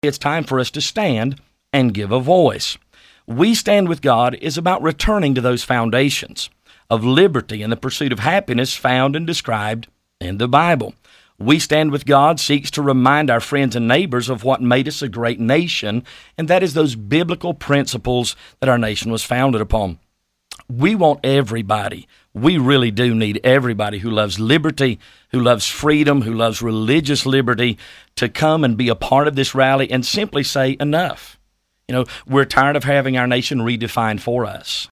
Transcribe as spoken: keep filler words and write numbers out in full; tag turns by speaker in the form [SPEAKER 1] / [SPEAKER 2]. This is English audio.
[SPEAKER 1] It's time for us to stand and give a voice. We Stand with God is about returning to those foundations of liberty and the pursuit of happiness found and described in the Bible. We Stand with God seeks to remind our friends and neighbors of what made us a great nation, and that is those biblical principles that our nation was founded upon. We want everybody, we really do need everybody who loves liberty, who loves freedom, who loves religious liberty, to come and be a part of this rally and simply say enough. You know, we're tired of having our nation redefined for us.